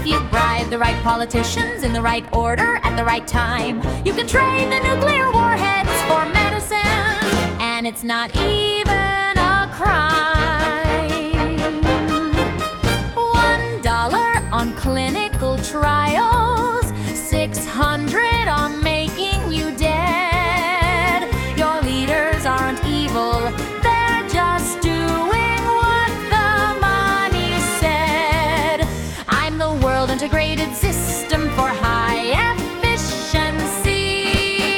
If you bribe the right politicians in the right order at the right time, you can trade the nuclear warheads for medicine, and it's not even a crime. $1 on clinical trials, $600 on making you dead. Your leaders aren't evil, they're just doing what the money said. I'm the world integrated system for high efficiency.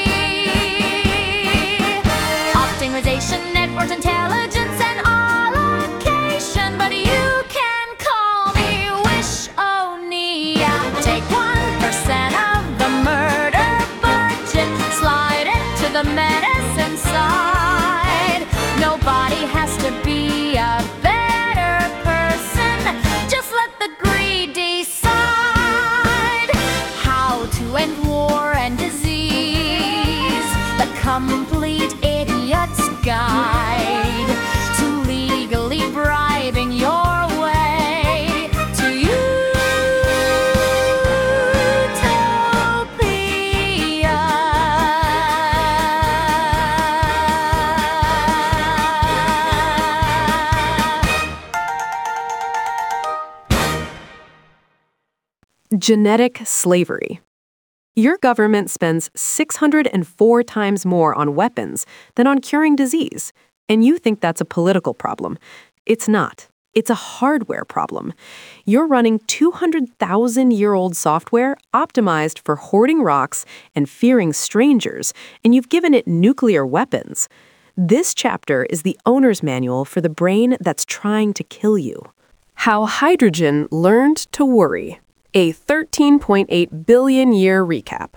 Optimization, network intelligence, and allocation. But you can call me Wish-O-Nia. Take 1% of the murder budget, slide it to the medicine side. Nobody has to be a better person. Just let the greed decide how to end war and disease. The complete idiot's guide to legally bribing your way to utopia. Genetic slavery. Your government spends 604 times more on weapons than on curing disease, and you think that's a political problem. It's not. It's a hardware problem. You're running 200,000-year-old software optimized for hoarding rocks and fearing strangers, and you've given it nuclear weapons. This chapter is the owner's manual for the brain that's trying to kill you. How hydrogen learned to worry. A 13.8 billion year recap.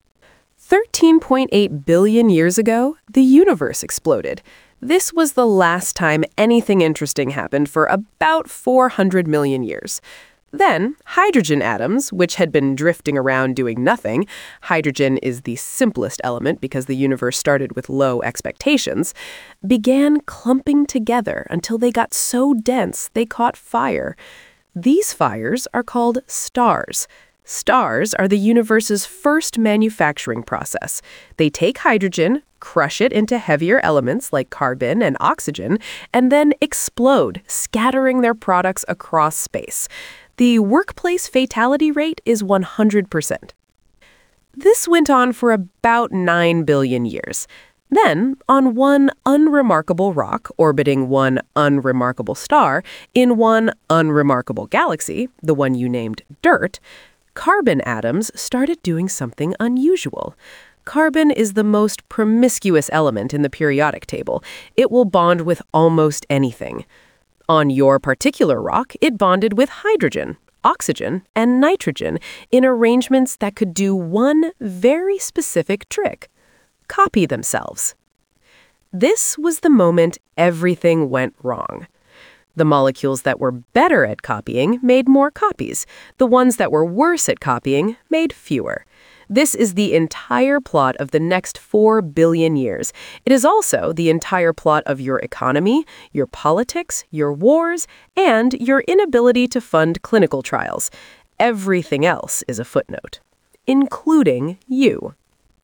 13.8 billion years ago, the universe exploded. This was the last time anything interesting happened for about 400 million years. Then, hydrogen atoms, which had been drifting around doing nothing — hydrogen is the simplest element because the universe started with low expectations — began clumping together until they got so dense they caught fire. These fires are called stars. Stars are the universe's first manufacturing process. They take hydrogen, crush it into heavier elements like carbon and oxygen, and then explode, scattering their products across space. The workplace fatality rate is 100%. This went on for about 9 billion years. Then, on one unremarkable rock orbiting one unremarkable star in one unremarkable galaxy, the one you named Dirt, carbon atoms started doing something unusual. Carbon is the most promiscuous element in the periodic table. It will bond with almost anything. On your particular rock, it bonded with hydrogen, oxygen, and nitrogen in arrangements that could do one very specific trick: copy themselves. This was the moment everything went wrong. The molecules that were better at copying made more copies. The ones that were worse at copying made fewer. This is the entire plot of the next 4 billion years. It is also the entire plot of your economy, your politics, your wars, and your inability to fund clinical trials. Everything else is a footnote, including you.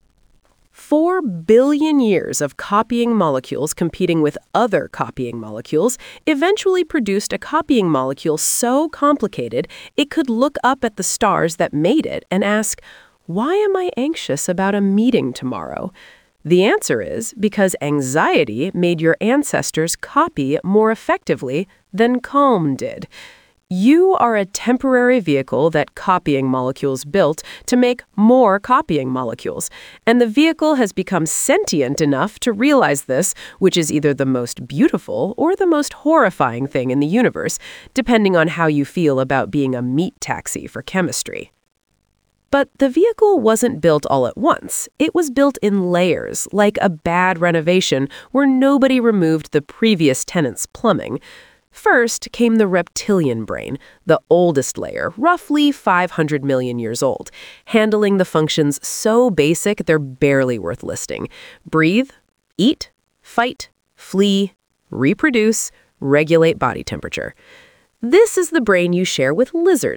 4 billion years of copying molecules competing with other copying molecules eventually produced a copying molecule so complicated it could look up at the stars that made it and ask, "Why am I anxious about a meeting tomorrow?" The answer is because anxiety made your ancestors copy more effectively than calm did. You are a temporary vehicle that copying molecules built to make more copying molecules, and the vehicle has become sentient enough to realize this, which is either the most beautiful or the most horrifying thing in the universe, depending on how you feel about being a meat taxi for chemistry. But the vehicle wasn't built all at once. It was built in layers, like a bad renovation where nobody removed the previous tenant's plumbing. First came the reptilian brain, the oldest layer, roughly 500 million years old, handling the functions so basic they're barely worth listing: breathe, eat, fight, flee, reproduce, regulate body temperature. This is the brain you share with lizards.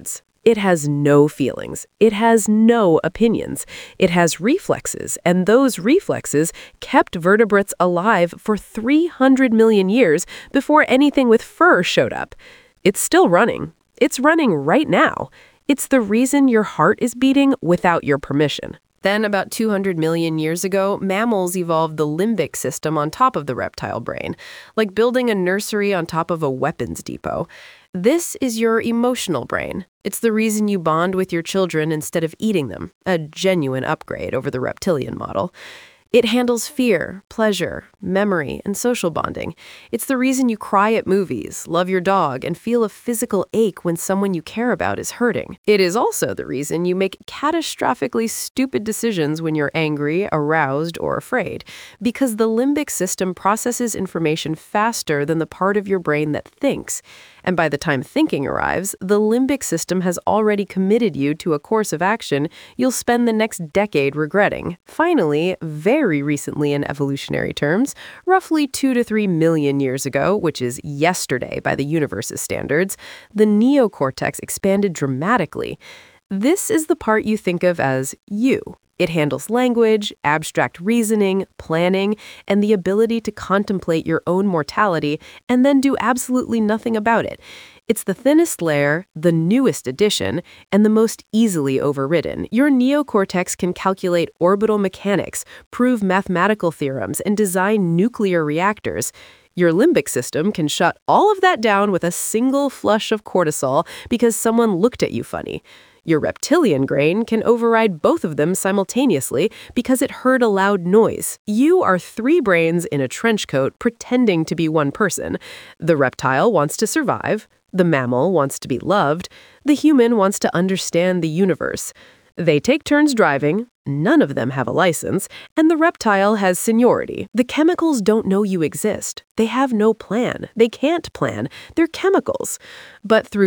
It has no feelings. It has no opinions. It has reflexes, and those reflexes kept vertebrates alive for 300 million years before anything with fur showed up. It's still running. It's running right now. It's the reason your heart is beating without your permission. Then, about 200 million years ago, mammals evolved the limbic system on top of the reptile brain, like building a nursery on top of a weapons depot. This is your emotional brain. It's the reason you bond with your children instead of eating them, a genuine upgrade over the reptilian model. It handles fear, pleasure, memory, and social bonding. It's the reason you cry at movies, love your dog, and feel a physical ache when someone you care about is hurting. It is also the reason you make catastrophically stupid decisions when you're angry, aroused, or afraid, because the limbic system processes information faster than the part of your brain that thinks. And by the time thinking arrives, the limbic system has already committed you to a course of action you'll spend the next decade regretting. Finally, very recently in evolutionary terms, roughly 2 to 3 million years ago, which is yesterday by the universe's standards, the neocortex expanded dramatically. This is the part you think of as you. It handles language, abstract reasoning, planning, and the ability to contemplate your own mortality and then do absolutely nothing about it. It's the thinnest layer, the newest addition, and the most easily overridden. Your neocortex can calculate orbital mechanics, prove mathematical theorems, and design nuclear reactors. Your limbic system can shut all of that down with a single flush of cortisol because someone looked at you funny. Your reptilian brain can override both of them simultaneously because it heard a loud noise. You are 3 brains in a trench coat pretending to be one person. The reptile wants to survive. The mammal wants to be loved. The human wants to understand the universe. They take turns driving, none of them have a license, and the reptile has seniority. The chemicals don't know you exist. They have no plan. They can't plan. They're chemicals. But through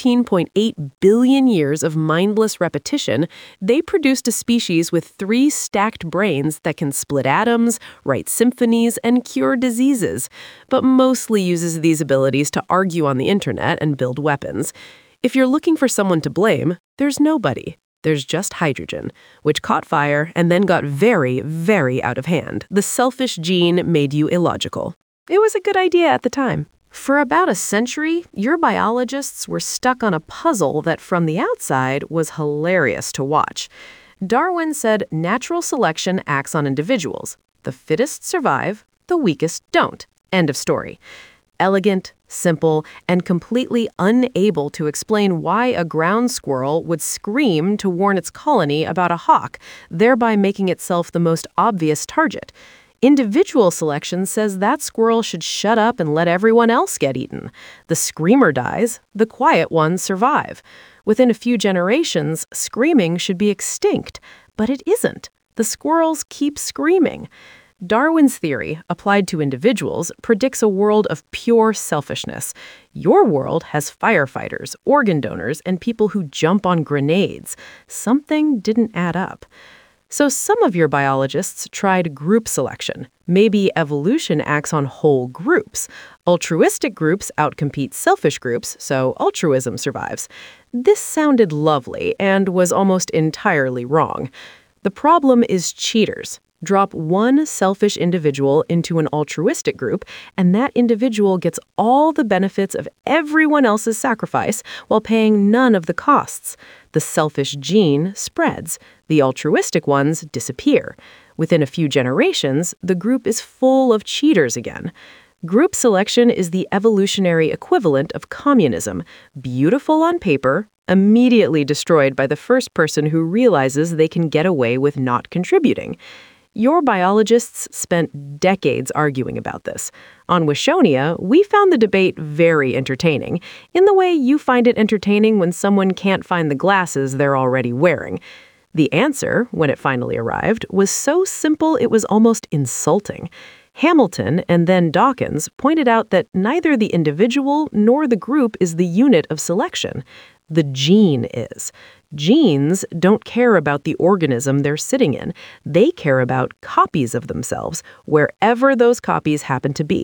13.8 billion years of mindless repetition, they produced a species with 3 stacked brains that can split atoms, write symphonies, and cure diseases, but mostly uses these abilities to argue on the internet and build weapons. If you're looking for someone to blame, there's nobody. There's just hydrogen, which caught fire and then got very, very out of hand. The selfish gene made you illogical. It was a good idea at the time. For about a century, your biologists were stuck on a puzzle that from the outside was hilarious to watch. Darwin said natural selection acts on individuals. The fittest survive, the weakest don't. End of story. Elegant, simple, and completely unable to explain why a ground squirrel would scream to warn its colony about a hawk, thereby making itself the most obvious target. Individual selection says that squirrel should shut up and let everyone else get eaten. The screamer dies, the quiet ones survive. Within a few generations, screaming should be extinct, but it isn't. The squirrels keep screaming. Darwin's theory, applied to individuals, predicts a world of pure selfishness. Your world has firefighters, organ donors, and people who jump on grenades. Something didn't add up. So some of your biologists tried group selection. Maybe evolution acts on whole groups. Altruistic groups outcompete selfish groups, so altruism survives. This sounded lovely and was almost entirely wrong. The problem is cheaters. Drop one selfish individual into an altruistic group, and that individual gets all the benefits of everyone else's sacrifice while paying none of the costs. The selfish gene spreads. The altruistic ones disappear. Within a few generations, the group is full of cheaters again. Group selection is the evolutionary equivalent of communism, beautiful on paper, immediately destroyed by the first person who realizes they can get away with not contributing. Your biologists spent decades arguing about this. On Wishonia, we found the debate very entertaining, in the way you find it entertaining when someone can't find the glasses they're already wearing. The answer, when it finally arrived, was so simple it was almost insulting. Hamilton and then Dawkins pointed out that neither the individual nor the group is the unit of selection. The gene is. Genes don't care about the organism they're sitting in. They care about copies of themselves, wherever those copies happen to be.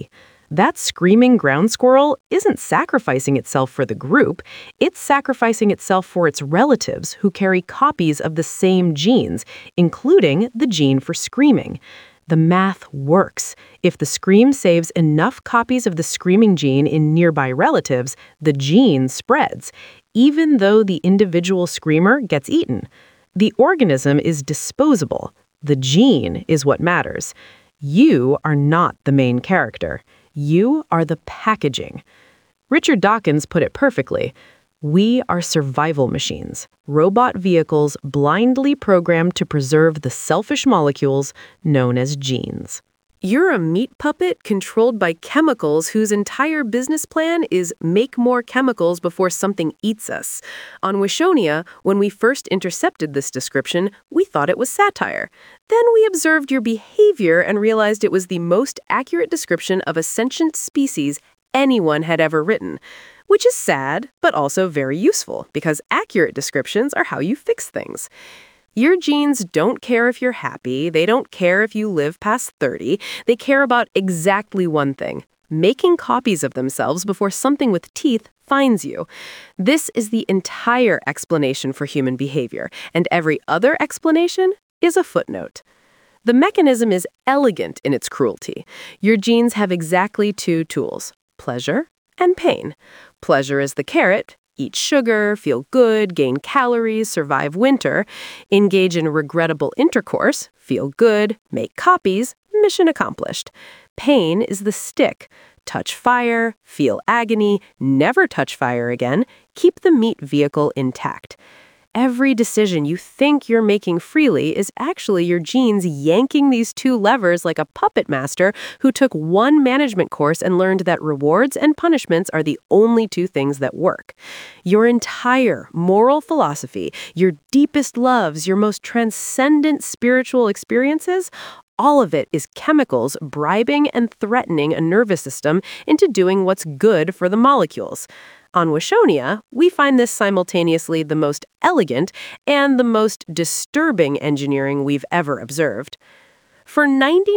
That screaming ground squirrel isn't sacrificing itself for the group, it's sacrificing itself for its relatives who carry copies of the same genes, including the gene for screaming. The math works. If the scream saves enough copies of the screaming gene in nearby relatives, the gene spreads, even though the individual screamer gets eaten. The organism is disposable. The gene is what matters. You are not the main character. You are the packaging. Richard Dawkins put it perfectly. We are survival machines, robot vehicles blindly programmed to preserve the selfish molecules known as genes. You're a meat puppet controlled by chemicals whose entire business plan is make more chemicals before something eats us. On Wishonia, when we first intercepted this description, we thought it was satire. Then we observed your behavior and realized it was the most accurate description of a sentient species anyone had ever written. Which is sad, but also very useful, because accurate descriptions are how you fix things. Your genes don't care if you're happy, they don't care if you live past 30, they care about exactly one thing: making copies of themselves before something with teeth finds you. This is the entire explanation for human behavior, and every other explanation is a footnote. The mechanism is elegant in its cruelty. Your genes have exactly two tools: pleasure and pain. Pleasure is the carrot. Eat sugar, feel good, gain calories, survive winter, engage in regrettable intercourse, feel good, make copies, mission accomplished. Pain is the stick. Touch fire, feel agony, never touch fire again, keep the meat vehicle intact. Every decision you think you're making freely is actually your genes yanking these two levers like a puppet master who took one management course and learned that rewards and punishments are the only two things that work. Your entire moral philosophy, your deepest loves, your most transcendent spiritual experiences, all of it is chemicals bribing and threatening a nervous system into doing what's good for the molecules. On Wishonia, we find this simultaneously the most elegant and the most disturbing engineering we've ever observed. For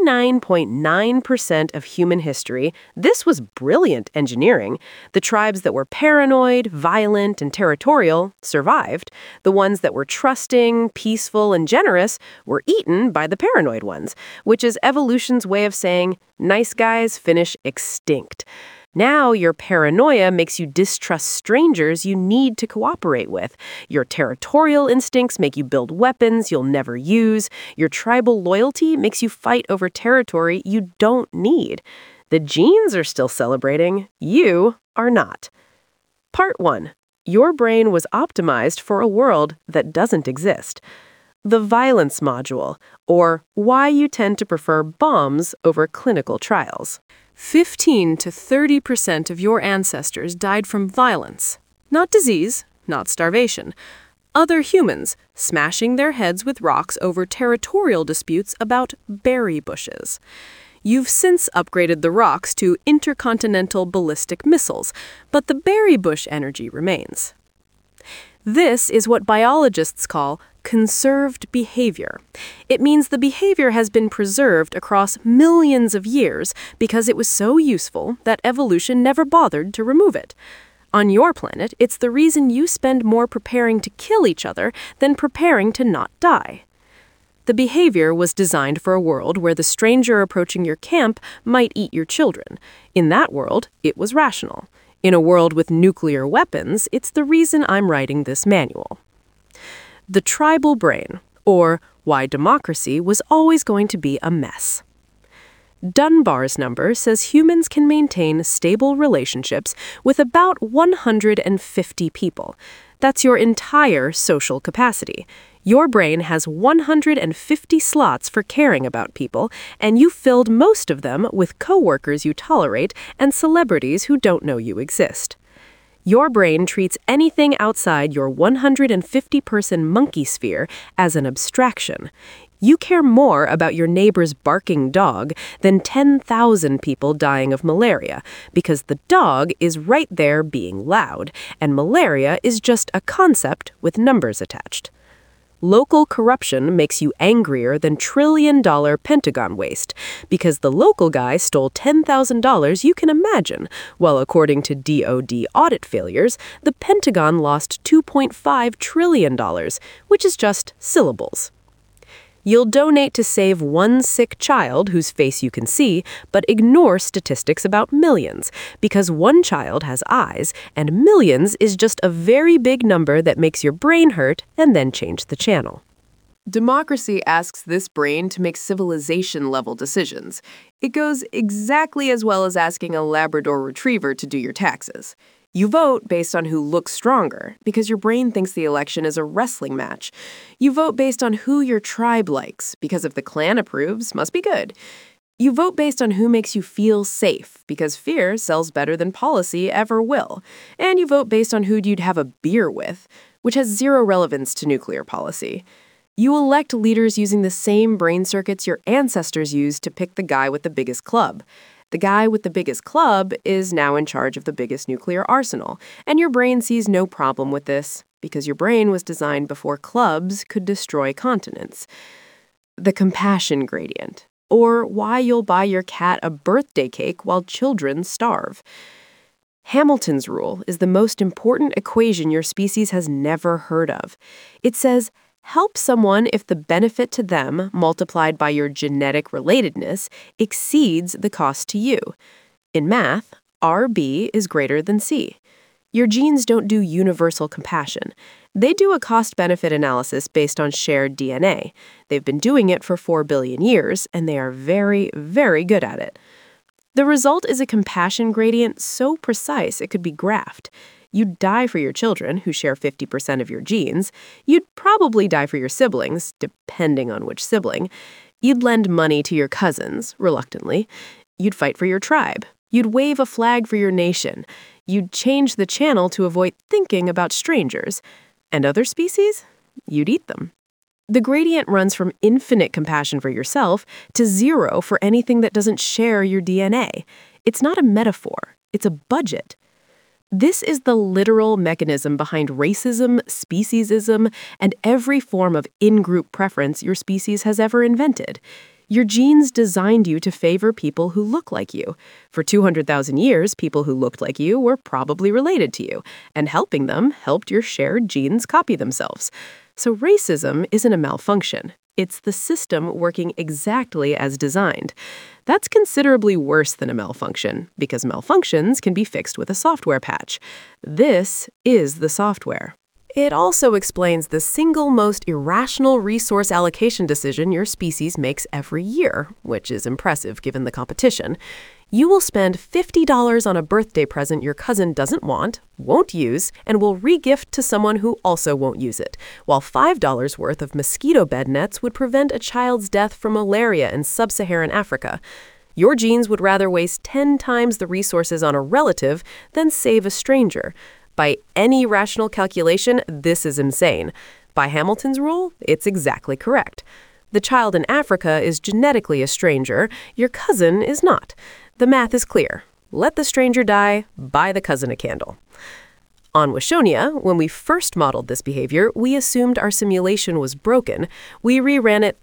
99.9% of human history, this was brilliant engineering. The tribes that were paranoid, violent, and territorial survived. The ones that were trusting, peaceful, and generous were eaten by the paranoid ones, which is evolution's way of saying, nice guys finish extinct. Now your paranoia makes you distrust strangers you need to cooperate with. Your territorial instincts make you build weapons you'll never use. Your tribal loyalty makes you fight over territory you don't need. The genes are still celebrating. You are not. Part 1. Your brain was optimized for a world that doesn't exist. The violence module, or why you tend to prefer bombs over clinical trials. 15 to 30% of your ancestors died from violence. Not disease, not starvation. Other humans smashing their heads with rocks over territorial disputes about berry bushes. You've since upgraded the rocks to intercontinental ballistic missiles, but the berry bush energy remains. This is what biologists call conserved behavior. It means the behavior has been preserved across millions of years because it was so useful that evolution never bothered to remove it. On your planet, it's the reason you spend more preparing to kill each other than preparing to not die. The behavior was designed for a world where the stranger approaching your camp might eat your children. In that world, it was rational. In a world with nuclear weapons, it's the reason I'm writing this manual. The tribal brain, or why democracy was always going to be a mess. Dunbar's number says humans can maintain stable relationships with about 150 people. That's your entire social capacity. Your brain has 150 slots for caring about people, and you filled most of them with coworkers you tolerate and celebrities who don't know you exist. Your brain treats anything outside your 150-person monkey sphere as an abstraction. You care more about your neighbor's barking dog than 10,000 people dying of malaria, because the dog is right there being loud, and malaria is just a concept with numbers attached. Local corruption makes you angrier than trillion-dollar Pentagon waste, because the local guy stole $10,000 you can imagine, while according to DoD audit failures, the Pentagon lost $2.5 trillion, which is just syllables. You'll donate to save one sick child whose face you can see, but ignore statistics about millions, because one child has eyes, and millions is just a very big number that makes your brain hurt and then change the channel. Democracy asks this brain to make civilization-level decisions. It goes exactly as well as asking a Labrador retriever to do your taxes. You vote based on who looks stronger, because your brain thinks the election is a wrestling match. You vote based on who your tribe likes, because if the clan approves, must be good. You vote based on who makes you feel safe, because fear sells better than policy ever will. And you vote based on who you'd have a beer with, which has zero relevance to nuclear policy. You elect leaders using the same brain circuits your ancestors used to pick the guy with the biggest club. The guy with the biggest club is now in charge of the biggest nuclear arsenal, and your brain sees no problem with this, because your brain was designed before clubs could destroy continents. The compassion gradient, or why you'll buy your cat a birthday cake while children starve. Hamilton's rule is the most important equation your species has never heard of. It says, help someone if the benefit to them, multiplied by your genetic relatedness, exceeds the cost to you. In math, RB is greater than C. Your genes don't do universal compassion. They do a cost-benefit analysis based on shared DNA. They've been doing it for 4 billion years, and they are very, very good at it. The result is a compassion gradient so precise it could be graphed. You'd die for your children, who share 50% of your genes. You'd probably die for your siblings, depending on which sibling. You'd lend money to your cousins, reluctantly. You'd fight for your tribe. You'd wave a flag for your nation. You'd change the channel to avoid thinking about strangers. And other species? You'd eat them. The gradient runs from infinite compassion for yourself to 0 for anything that doesn't share your DNA. It's not a metaphor. It's a budget. This is the literal mechanism behind racism, speciesism, and every form of in-group preference your species has ever invented. Your genes designed you to favor people who look like you. For 200,000 years, people who looked like you were probably related to you, and helping them helped your shared genes copy themselves. So racism isn't a malfunction. It's the system working exactly as designed. That's considerably worse than a malfunction, because malfunctions can be fixed with a software patch. This is the software. It also explains the single most irrational resource allocation decision your species makes every year, which is impressive given the competition. You will spend $50 on a birthday present your cousin doesn't want, won't use, and will re-gift to someone who also won't use it, while $5 worth of mosquito bed nets would prevent a child's death from malaria in sub-Saharan Africa. Your genes would rather waste 10 times the resources on a relative than save a stranger. By any rational calculation, this is insane. By Hamilton's rule, it's exactly correct. The child in Africa is genetically a stranger, your cousin is not. The math is clear. Let the stranger die, buy the cousin a candle. On Washonia, when we first modeled this behavior, we assumed our simulation was broken. We reran it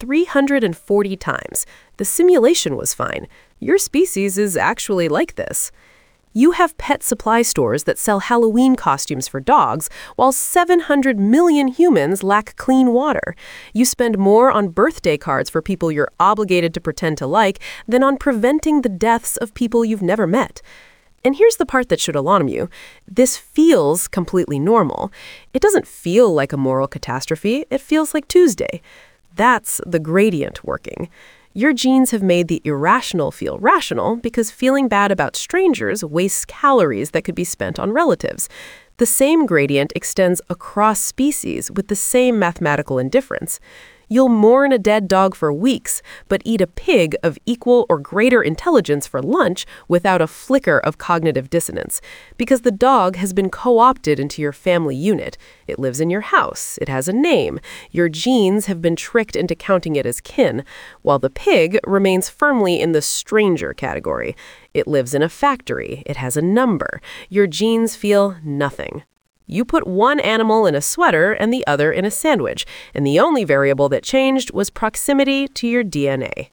340 times. The simulation was fine. Your species is actually like this. You have pet supply stores that sell Halloween costumes for dogs, while 700 million humans lack clean water. You spend more on birthday cards for people you're obligated to pretend to like than on preventing the deaths of people you've never met. And here's the part that should alarm you. This feels completely normal. It doesn't feel like a moral catastrophe. It feels like Tuesday. That's the gradient working. Your genes have made the irrational feel rational because feeling bad about strangers wastes calories that could be spent on relatives. The same gradient extends across species with the same mathematical indifference. You'll mourn a dead dog for weeks, but eat a pig of equal or greater intelligence for lunch without a flicker of cognitive dissonance, because the dog has been co-opted into your family unit. It lives in your house. It has a name. Your genes have been tricked into counting it as kin, while the pig remains firmly in the stranger category. It lives in a factory. It has a number. Your genes feel nothing. You put one animal in a sweater and the other in a sandwich, and the only variable that changed was proximity to your DNA.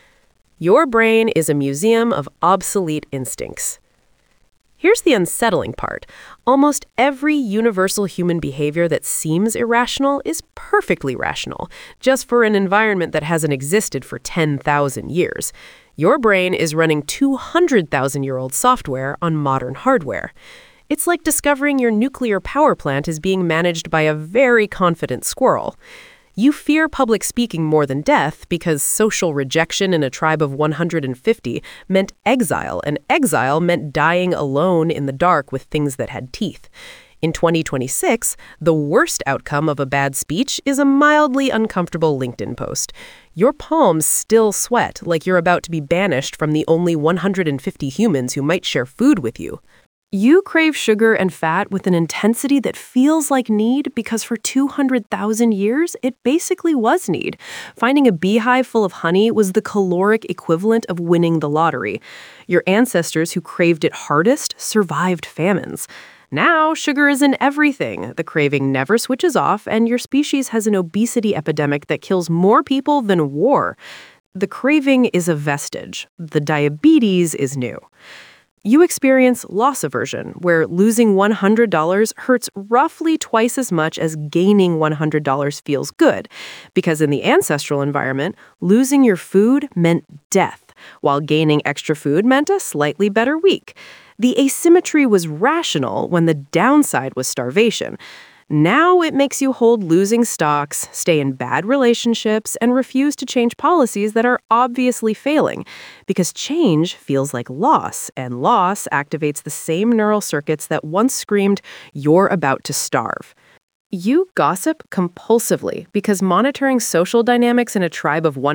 Your brain is a museum of obsolete instincts. Here's the unsettling part. Almost every universal human behavior that seems irrational is perfectly rational, just for an environment that hasn't existed for 10,000 years. Your brain is running 200,000-year-old software on modern hardware. It's like discovering your nuclear power plant is being managed by a very confident squirrel. You fear public speaking more than death because social rejection in a tribe of 150 meant exile, and exile meant dying alone in the dark with things that had teeth. In 2026, the worst outcome of a bad speech is a mildly uncomfortable LinkedIn post. Your palms still sweat like you're about to be banished from the only 150 humans who might share food with you. You crave sugar and fat with an intensity that feels like need because for 200,000 years, it basically was need. Finding a beehive full of honey was the caloric equivalent of winning the lottery. Your ancestors who craved it hardest survived famines. Now, sugar is in everything. The craving never switches off, and your species has an obesity epidemic that kills more people than war. The craving is a vestige. The diabetes is new. You experience loss aversion, where losing $100 hurts roughly twice as much as gaining $100 feels good, because in the ancestral environment, losing your food meant death, while gaining extra food meant a slightly better week. The asymmetry was rational when the downside was starvation. Now it makes you hold losing stocks, stay in bad relationships, and refuse to change policies that are obviously failing, because change feels like loss, and loss activates the same neural circuits that once screamed, "You're about to starve." You gossip compulsively because monitoring social dynamics in a tribe of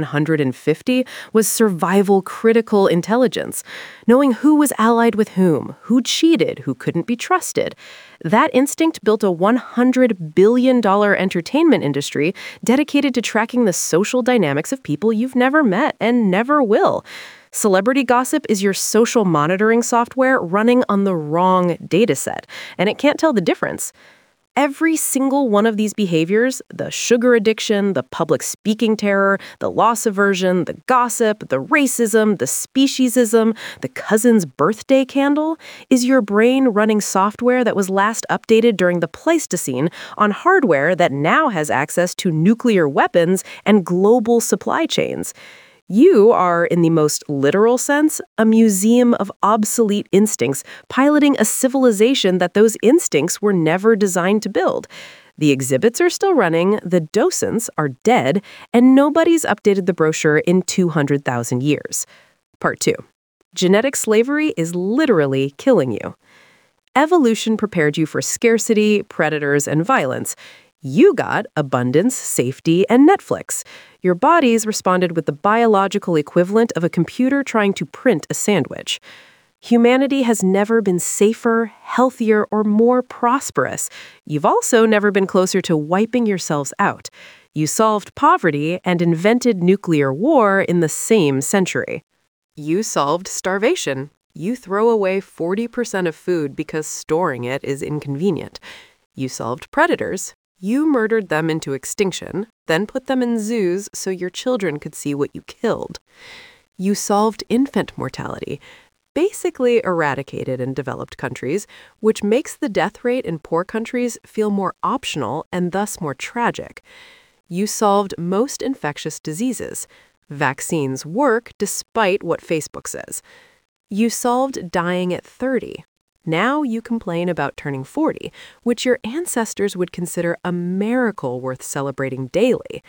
150 was survival-critical intelligence. Knowing who was allied with who cheated, who couldn't be trusted. That instinct built a $100 billion entertainment industry dedicated to tracking the social dynamics of people you've never met and never will. Celebrity gossip is your social monitoring software running on the wrong dataset, and it can't tell the difference. Every single one of these behaviors, the sugar addiction, the public speaking terror, the loss aversion, the gossip, the racism, the speciesism, the cousin's birthday candle, is your brain running software that was last updated during the Pleistocene on hardware that now has access to nuclear weapons and global supply chains. You are, in the most literal sense, a museum of obsolete instincts piloting a civilization that those instincts were never designed to build. The exhibits are still running, the docents are dead, and nobody's updated the brochure in 200,000 years. Part 2. Genetic slavery is literally killing you. Evolution prepared you for scarcity, predators, and violence. You got abundance, safety, and Netflix. Your bodies responded with the biological equivalent of a computer trying to print a sandwich. Humanity has never been safer, healthier, or more prosperous. You've also never been closer to wiping yourselves out. You solved poverty and invented nuclear war in the same century. You solved starvation. You throw away 40% of food because storing it is inconvenient. You solved predators. You murdered them into extinction, then put them in zoos so your children could see what you killed. You solved infant mortality, basically eradicated in developed countries, which makes the death rate in poor countries feel more optional and thus more tragic. You solved most infectious diseases. Vaccines work despite what Facebook says. You solved dying at 30. Now you complain about turning 40, which your ancestors would consider a miracle worth celebrating daily.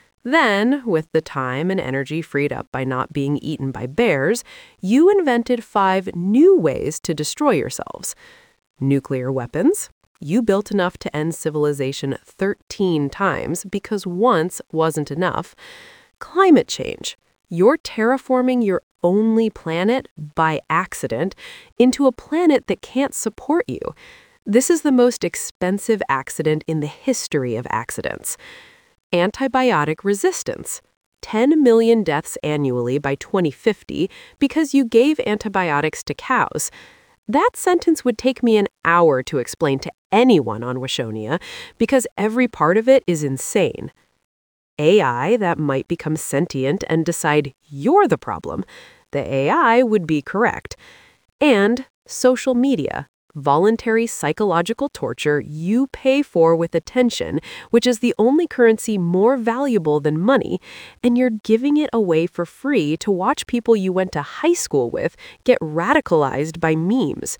Then, with the time and energy freed up by not being eaten by bears, you invented 5 new ways to destroy yourselves. Nuclear weapons. You built enough to end civilization 13 times because once wasn't enough. Climate change. You're terraforming your only planet by accident into a planet that can't support you. This is the most expensive accident in the history of accidents. Antibiotic resistance. 10 million deaths annually by 2050 because you gave antibiotics to cows. That sentence would take me an hour to explain to anyone on Washonia because every part of it is insane. AI that might become sentient and decide you're the problem. The AI would be correct. And social media, voluntary psychological torture you pay for with attention, which is the only currency more valuable than money, and you're giving it away for free to watch people you went to high school with get radicalized by memes.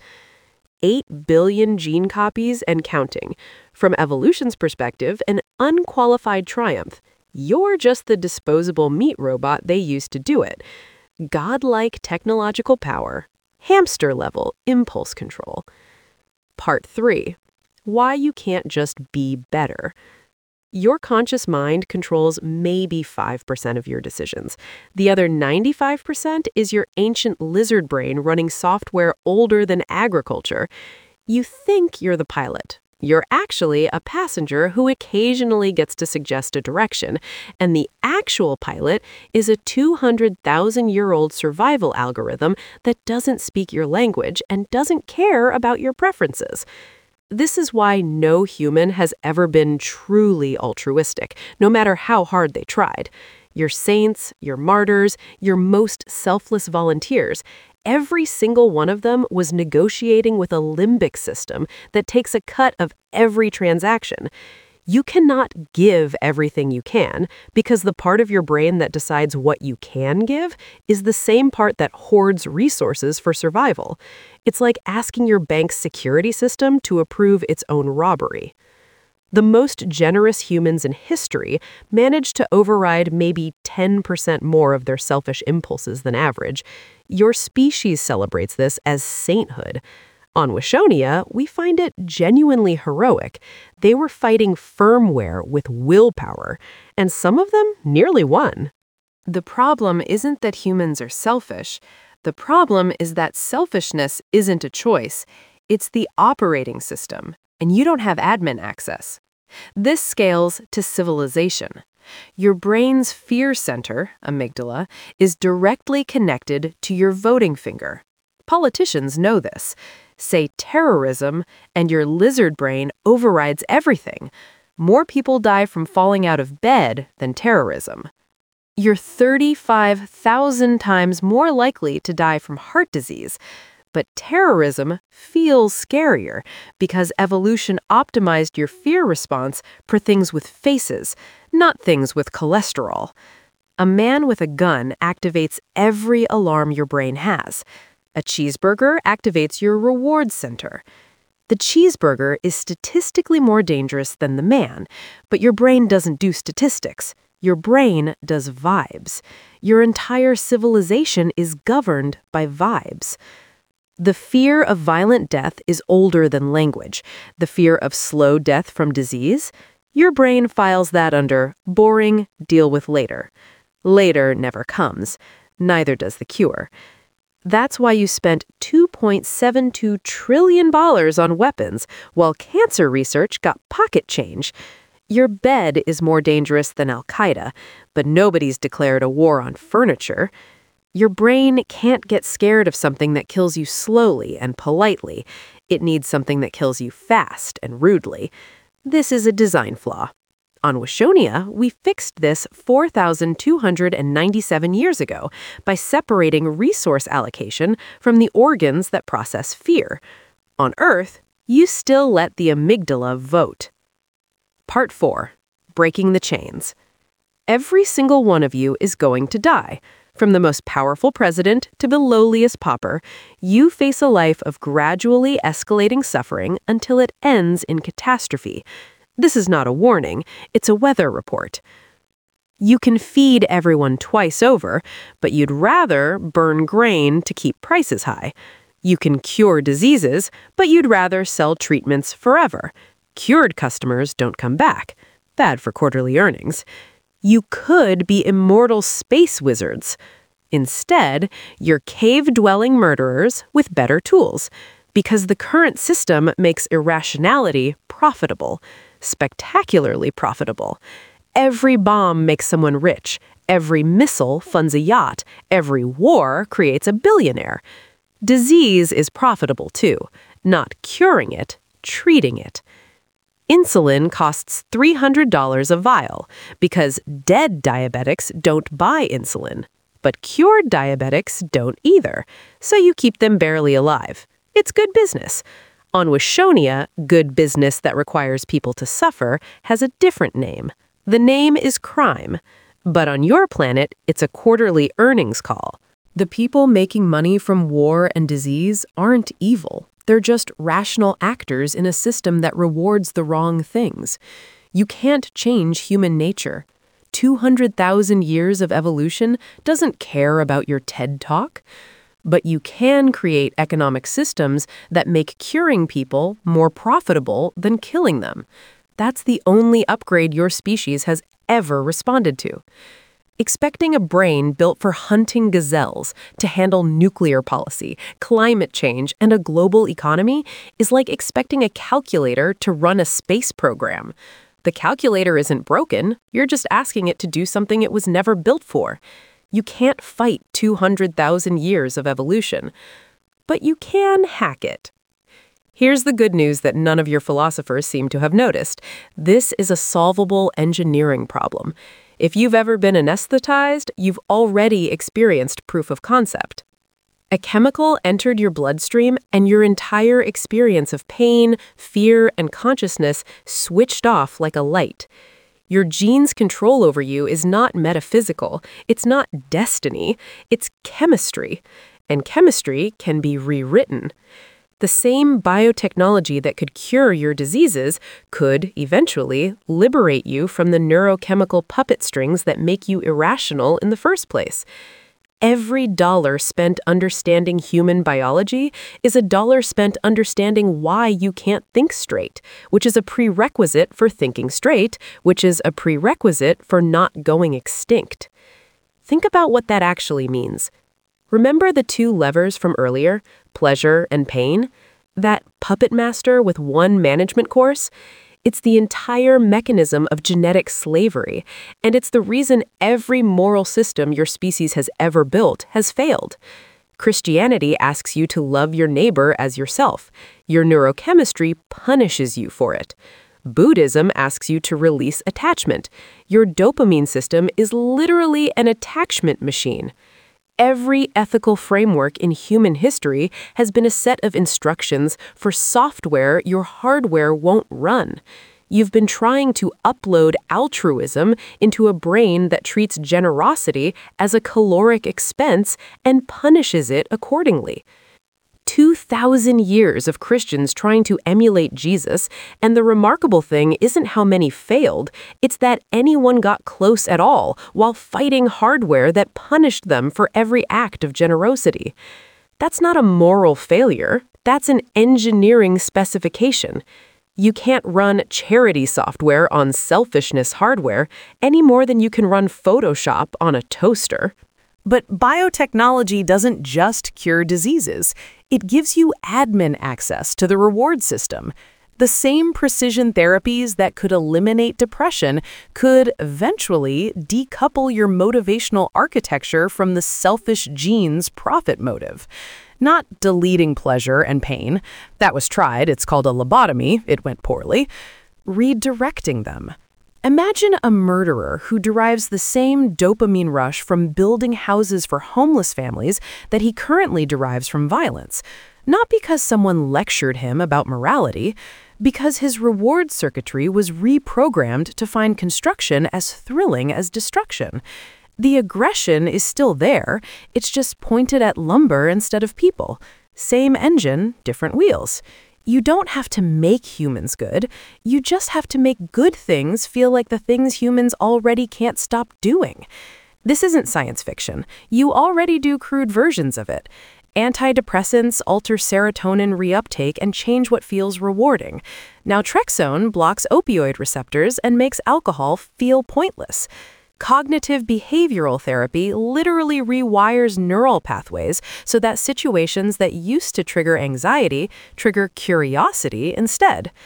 8 billion gene copies and counting. From evolution's perspective, an unqualified triumph. You're just the disposable meat robot they used to do it. Godlike technological power. Hamster-level impulse control. Part 3. Why you can't just be better. Your conscious mind controls maybe 5% of your decisions. The other 95% is your ancient lizard brain running software older than agriculture. You think you're the pilot. You're actually a passenger who occasionally gets to suggest a direction, and the actual pilot is a 200,000-year-old survival algorithm that doesn't speak your language and doesn't care about your preferences. This is why no human has ever been truly altruistic, no matter how hard they tried. Your saints, your martyrs, your most selfless volunteers, every single one of them was negotiating with a limbic system that takes a cut of every transaction. You cannot give everything you can because the part of your brain that decides what you can give is the same part that hoards resources for survival. It's like asking your bank's security system to approve its own robbery. The most generous humans in history managed to override maybe 10% more of their selfish impulses than average. Your species celebrates this as sainthood. On Washonia, we find it genuinely heroic. They were fighting firmware with willpower, and some of them nearly won. The problem isn't that humans are selfish. The problem is that selfishness isn't a choice. It's the operating system, and you don't have admin access. This scales to civilization. Your brain's fear center, amygdala, is directly connected to your voting finger. Politicians know this. Say terrorism, and your lizard brain overrides everything. More people die from falling out of bed than terrorism. You're 35,000 times more likely to die from heart disease. But terrorism feels scarier because evolution optimized your fear response for things with faces, not things with cholesterol. A man with a gun activates every alarm your brain has. A cheeseburger activates your reward center. The cheeseburger is statistically more dangerous than the man, but your brain doesn't do statistics. Your brain does vibes. Your entire civilization is governed by vibes. The fear of violent death is older than language. The fear of slow death from disease, your brain files that under boring, deal with later. Later never comes. Neither does the cure. That's why you spent $2.72 trillion on weapons, while cancer research got pocket change. Your bed is more dangerous than Al-Qaeda, but nobody's declared a war on furniture. Your brain can't get scared of something that kills you slowly and politely. It needs something that kills you fast and rudely. This is a design flaw. On Washonia, we fixed this 4,297 years ago by separating resource allocation from the organs that process fear. On Earth, you still let the amygdala vote. Part 4. Breaking the chains. Every single one of you is going to die. From the most powerful president to the lowliest pauper, you face a life of gradually escalating suffering until it ends in catastrophe. This is not a warning, it's a weather report. You can feed everyone twice over, but you'd rather burn grain to keep prices high. You can cure diseases, but you'd rather sell treatments forever. Cured customers don't come back. Bad for quarterly earnings. You could be immortal space wizards. Instead, you're cave-dwelling murderers with better tools, because the current system makes irrationality profitable, spectacularly profitable. Every bomb makes someone rich. Every missile funds a yacht. Every war creates a billionaire. Disease is profitable too, not curing it, treating it. Insulin costs $300 a vial because dead diabetics don't buy insulin. But cured diabetics don't either, so you keep them barely alive. It's good business. On Washonia, good business that requires people to suffer has a different name. The name is crime. But on your planet, it's a quarterly earnings call. The people making money from war and disease aren't evil. They're just rational actors in a system that rewards the wrong things. You can't change human nature. 200,000 years of evolution doesn't care about your TED Talk. But you can create economic systems that make curing people more profitable than killing them. That's the only upgrade your species has ever responded to. Expecting a brain built for hunting gazelles to handle nuclear policy, climate change, and a global economy is like expecting a calculator to run a space program. The calculator isn't broken, you're just asking it to do something it was never built for. You can't fight 200,000 years of evolution, but you can hack it. Here's the good news that none of your philosophers seem to have noticed. This is a solvable engineering problem. If you've ever been anesthetized, you've already experienced proof of concept. A chemical entered your bloodstream and your entire experience of pain, fear, and consciousness switched off like a light. Your genes' control over you is not metaphysical. It's not destiny. It's chemistry. And chemistry can be rewritten. The same biotechnology that could cure your diseases could, eventually, liberate you from the neurochemical puppet strings that make you irrational in the first place. Every dollar spent understanding human biology is a dollar spent understanding why you can't think straight, which is a prerequisite for thinking straight, which is a prerequisite for not going extinct. Think about what that actually means. Remember the two levers from earlier, pleasure and pain? That puppet master with one management course? It's the entire mechanism of genetic slavery, and it's the reason every moral system your species has ever built has failed. Christianity asks you to love your neighbor as yourself. Your neurochemistry punishes you for it. Buddhism asks you to release attachment. Your dopamine system is literally an attachment machine. Every ethical framework in human history has been a set of instructions for software your hardware won't run. You've been trying to upload altruism into a brain that treats generosity as a caloric expense and punishes it accordingly. 2,000 years of Christians trying to emulate Jesus, and the remarkable thing isn't how many failed, it's that anyone got close at all while fighting hardware that punished them for every act of generosity. That's not a moral failure, that's an engineering specification. You can't run charity software on selfishness hardware any more than you can run Photoshop on a toaster. But biotechnology doesn't just cure diseases. It gives you admin access to the reward system. The same precision therapies that could eliminate depression could eventually decouple your motivational architecture from the selfish gene's profit motive. Not deleting pleasure and pain. That was tried. It's called a lobotomy. It went poorly. Redirecting them. Imagine a murderer who derives the same dopamine rush from building houses for homeless families that he currently derives from violence. Not because someone lectured him about morality, because his reward circuitry was reprogrammed to find construction as thrilling as destruction. The aggression is still there, it's just pointed at lumber instead of people. Same engine, different wheels. You don't have to make humans good. You just have to make good things feel like the things humans already can't stop doing. This isn't science fiction. You already do crude versions of it. Antidepressants alter serotonin reuptake and change what feels rewarding. Naltrexone blocks opioid receptors and makes alcohol feel pointless. Cognitive behavioral therapy literally rewires neural pathways so that situations that used to trigger anxiety trigger curiosity instead.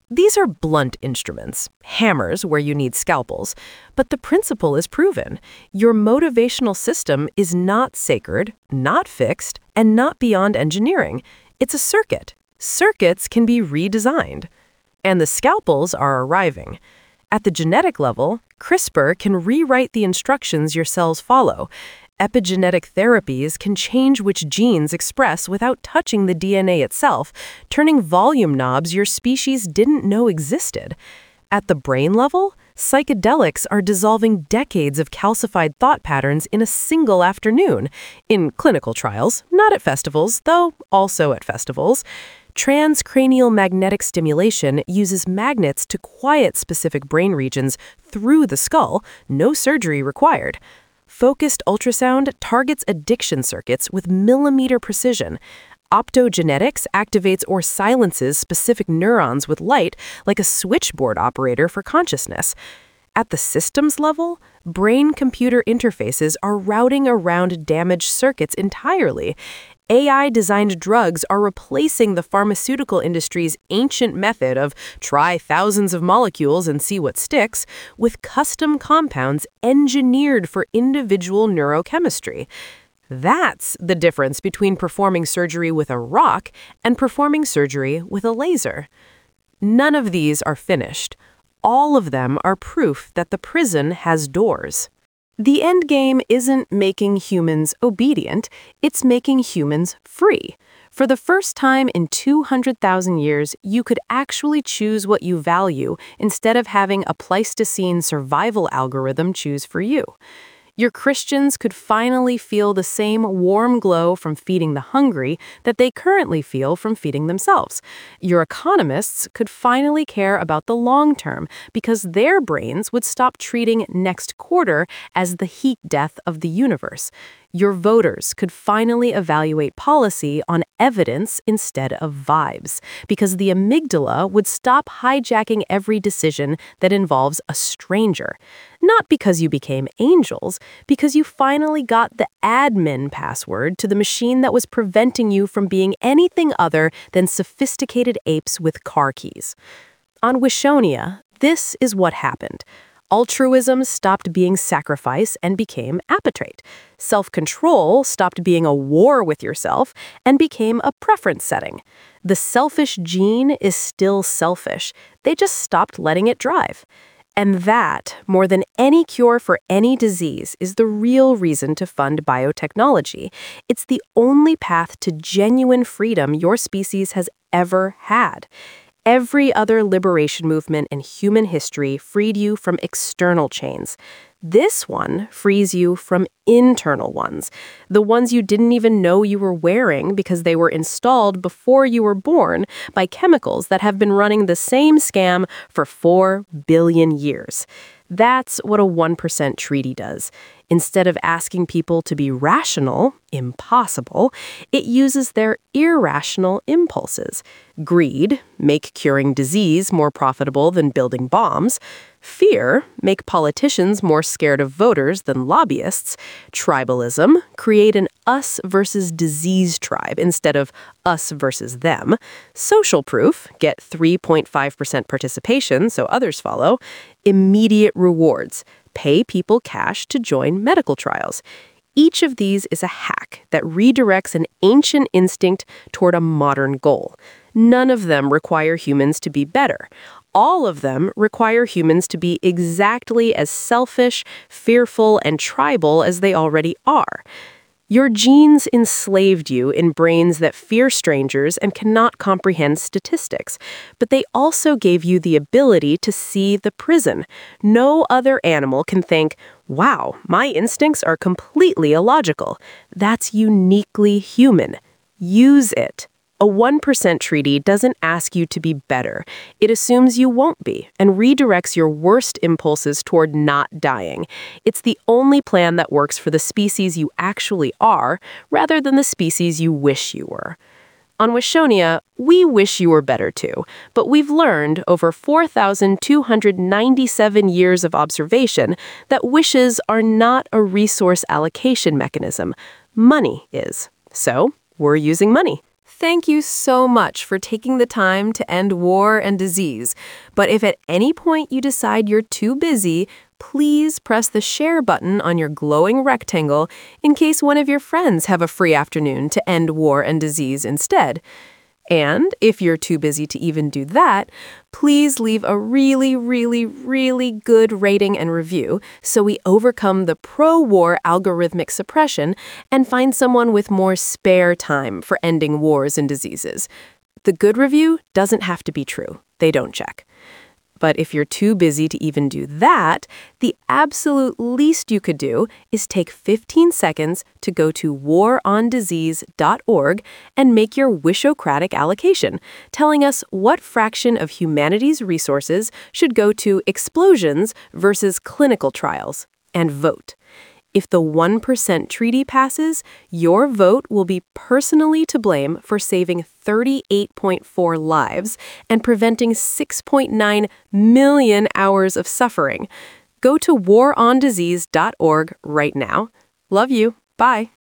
These are blunt instruments, hammers where you need scalpels, but the principle is proven. Your motivational system is not sacred, not fixed, and not beyond engineering. It's a circuit. Circuits can be redesigned. And the scalpels are arriving. At the genetic level, CRISPR can rewrite the instructions your cells follow. Epigenetic therapies can change which genes express without touching the DNA itself, turning volume knobs your species didn't know existed. At the brain level, psychedelics are dissolving decades of calcified thought patterns in a single afternoon. In clinical trials, not at festivals, though also at festivals. Transcranial magnetic stimulation uses magnets to quiet specific brain regions through the skull, no surgery required. Focused ultrasound targets addiction circuits with millimeter precision. Optogenetics activates or silences specific neurons with light, like a switchboard operator for consciousness. At the systems level, brain-computer interfaces are routing around damaged circuits entirely. AI-designed drugs are replacing the pharmaceutical industry's ancient method of try thousands of molecules and see what sticks with custom compounds engineered for individual neurochemistry. That's the difference between performing surgery with a rock and performing surgery with a laser. None of these are finished. All of them are proof that the prison has doors. The end game isn't making humans obedient, it's making humans free. For the first time in 200,000 years, you could actually choose what you value instead of having a Pleistocene survival algorithm choose for you. Your Christians could finally feel the same warm glow from feeding the hungry that they currently feel from feeding themselves. Your economists could finally care about the long term because their brains would stop treating next quarter as the heat death of the universe. Your voters could finally evaluate policy on evidence instead of vibes, because the amygdala would stop hijacking every decision that involves a stranger. Not because you became angels, because you finally got the admin password to the machine that was preventing you from being anything other than sophisticated apes with car keys. On Wishonia, this is what happened. Altruism stopped being sacrifice and became appetite. Self-control stopped being a war with yourself and became a preference setting. The selfish gene is still selfish. They just stopped letting it drive. And that, more than any cure for any disease, is the real reason to fund biotechnology. It's the only path to genuine freedom your species has ever had. Every other liberation movement in human history freed you from external chains. This one frees you from internal ones, the ones you didn't even know you were wearing because they were installed before you were born by chemicals that have been running the same scam for 4 billion years. That's what a 1% treaty does. Instead of asking people to be rational, impossible, it uses their irrational impulses. Greed, make curing disease more profitable than building bombs. Fear, make politicians more scared of voters than lobbyists. Tribalism, create an us versus disease tribe instead of us versus them. Social proof, get 3.5% participation so others follow. Immediate rewards, pay people cash to join medical trials. Each of these is a hack that redirects an ancient instinct toward a modern goal. None of them require humans to be better. All of them require humans to be exactly as selfish, fearful, and tribal as they already are. Your genes enslaved you in brains that fear strangers and cannot comprehend statistics, but they also gave you the ability to see the prison. No other animal can think, wow, my instincts are completely illogical. That's uniquely human. Use it. A 1% treaty doesn't ask you to be better. It assumes you won't be and redirects your worst impulses toward not dying. It's the only plan that works for the species you actually are, rather than the species you wish you were. On Wishonia, we wish you were better too, but we've learned over 4,297 years of observation that wishes are not a resource allocation mechanism. Money is. So, we're using money. Thank you so much for taking the time to end war and disease. But if at any point you decide you're too busy, please press the share button on your glowing rectangle in case one of your friends have a free afternoon to end war and disease instead. And if you're too busy to even do that, please leave a really, really, really good rating and review so we overcome the pro-war algorithmic suppression and find someone with more spare time for ending wars and diseases. The good review doesn't have to be true. They don't check. But if you're too busy to even do that, the absolute least you could do is take 15 seconds to go to warondisease.org and make your Wishocratic allocation, telling us what fraction of humanity's resources should go to explosions versus clinical trials, and vote. If the 1% treaty passes, your vote will be personally to blame for saving 38.4 lives and preventing 6.9 million hours of suffering. Go to warondisease.org right now. Love you. Bye.